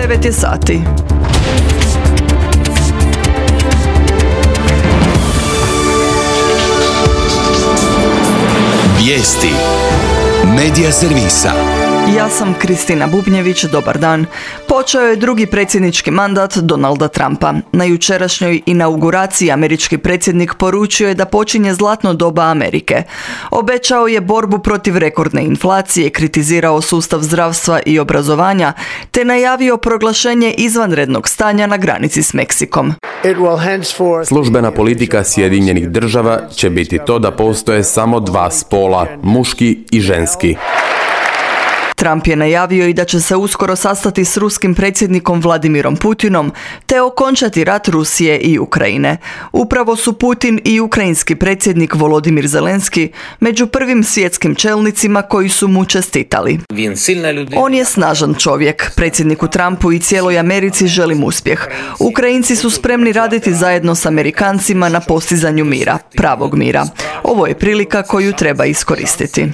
9 je sati. Vijesti Medija servisa. Ja sam Kristina Bubnjević, dobar dan. Počeo je drugi predsjednički mandat Donalda Trumpa. Na jučerašnjoj inauguraciji američki predsjednik poručio je da počinje zlatno doba Amerike. Obećao je borbu protiv rekordne inflacije, kritizirao sustav zdravstva i obrazovanja, te najavio proglašenje izvanrednog stanja na granici s Meksikom. Službena politika Sjedinjenih država će biti to da postoje samo dva spola, muški i ženski. Trump je najavio i da će se uskoro sastati s ruskim predsjednikom Vladimirom Putinom te okončati rat Rusije i Ukrajine. Upravo su Putin i ukrajinski predsjednik Volodimir Zelenski među prvim svjetskim čelnicima koji su mu čestitali. On je snažan čovjek. Predsjedniku Trumpu i cijeloj Americi želim uspjeh. Ukrajinci su spremni raditi zajedno s Amerikancima na postizanju mira, pravog mira. Ovo je prilika koju treba iskoristiti.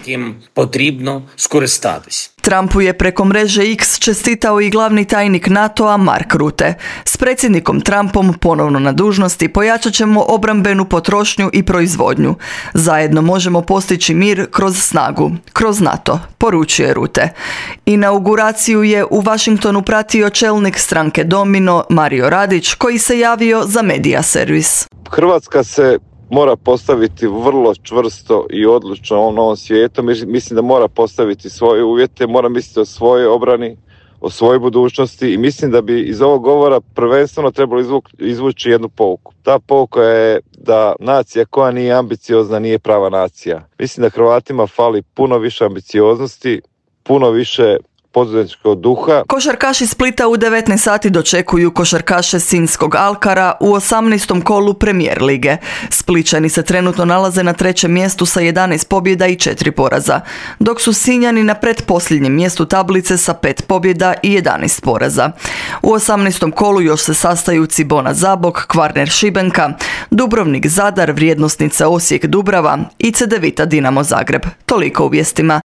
Trumpu je preko mreže X čestitao i glavni tajnik NATO-a Mark Rutte. S predsjednikom Trumpom ponovno na dužnosti pojačat ćemo obrambenu potrošnju i proizvodnju. Zajedno možemo postići mir kroz snagu, kroz NATO, poručuje Rutte. Inauguraciju je u Washingtonu pratio čelnik stranke Domino Mario Radić, koji se javio za medija servis. Hrvatska se mora postaviti vrlo čvrsto i odlučno u novom svijetu. Mislim da mora postaviti svoje uvjete, mora misliti o svojoj obrani, o svojoj budućnosti i mislim da bi iz ovog govora prvenstveno trebalo izvući jednu pouku. Ta pouka je da nacija koja nije ambiciozna nije prava nacija. Mislim da Hrvatima fali puno više ambicioznosti, puno više poduzetničkog duha. Košarkaši Splita u 19 sati dočekuju košarkaše Sinjskog Alkara u 18. kolu Premijer lige. Splićani se trenutno nalaze na 3. mjestu sa 11 pobjeda i 4 poraza, dok su Sinjani na pretposljednjem mjestu tablice sa 5 pobjeda i 11 poraza. U 18. kolu još se sastaju Cibona Zabok, Kvarner Šibenka, Dubrovnik Zadar, Vrijednosnica Osijek Dubrava i Cedevita Dinamo Zagreb. Toliko u vijestima.